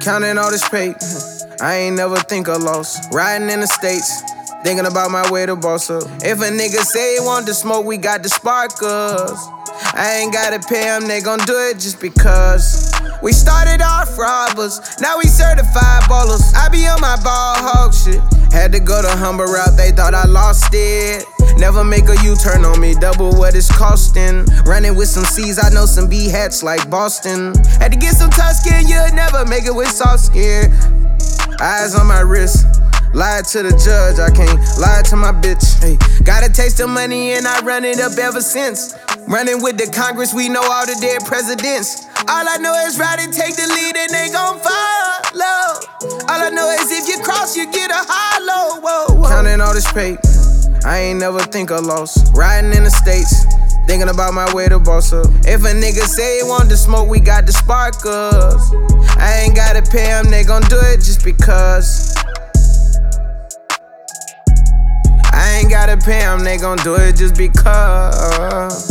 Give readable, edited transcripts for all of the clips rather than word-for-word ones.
Counting all this paper, I ain't never think of loss. Riding in the States, thinking about my way to boss up. If a nigga say he want to smoke, we got the sparkers. I ain't gotta pay them, they gon' do it just because. We started off robbers, now we certified ballers. I be on my ball hog shit. Had to go the humble route, they thought I lost it. Never make a U-turn on me, double what it's costing. Running with some C's, I know some B hats like Boston. Had to get some tough skin, you'll never make it with soft skin. Eyes on my wrist, lied to the judge, I can't lie to my bitch. Hey, got a taste of money and I run it up ever since. Running with the Congress, we know all the dead presidents. All I know is ride and take the lead and they gon' follow. All I know is if you cross, you get a hollow. Whoa, whoa. Counting all this paper, I ain't never think of loss. Riding in the States, thinking about my way to boss up. If a nigga say he want to smoke, we got the sparkers. I ain't gotta pay them, they gon' do it just because. I ain't gotta pay them, they gon' do it just because.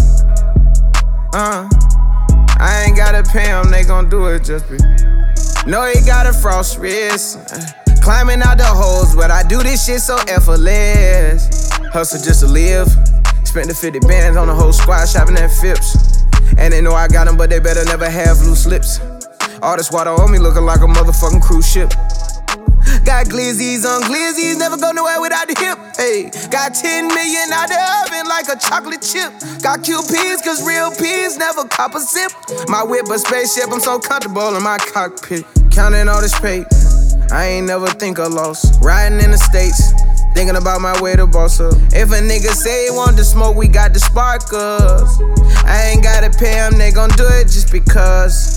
I ain't gotta pay them, they gon' do it just because. Know he got a frost wrist, climbing out the holes, but I do this shit so effortless. Hustle just to live, spent the 50 bands on the whole squad shopping at Phipps. And they know I got them, but they better never have loose lips. All this water on me looking like a motherfucking cruise ship. Got glizzies on glizzies, never go nowhere without the hip. Hey, got 10 million out the oven like a chocolate chip. Got QPs, cause real P's never cop a sip. My whip a spaceship, I'm so comfortable in my cockpit. Counting all this paper, I ain't never think of loss. Riding in the States, thinking about my way to boss up. If a nigga say he want to smoke, we got the sparkers. I ain't gotta pay them, they gon' do it just because.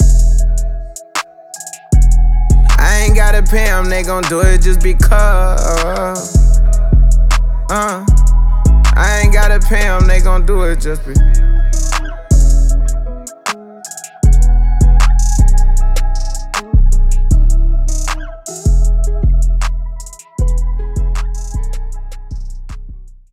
I ain't gotta pay them, they gon' do it just because. I ain't gotta pay them, they gon' do it just because.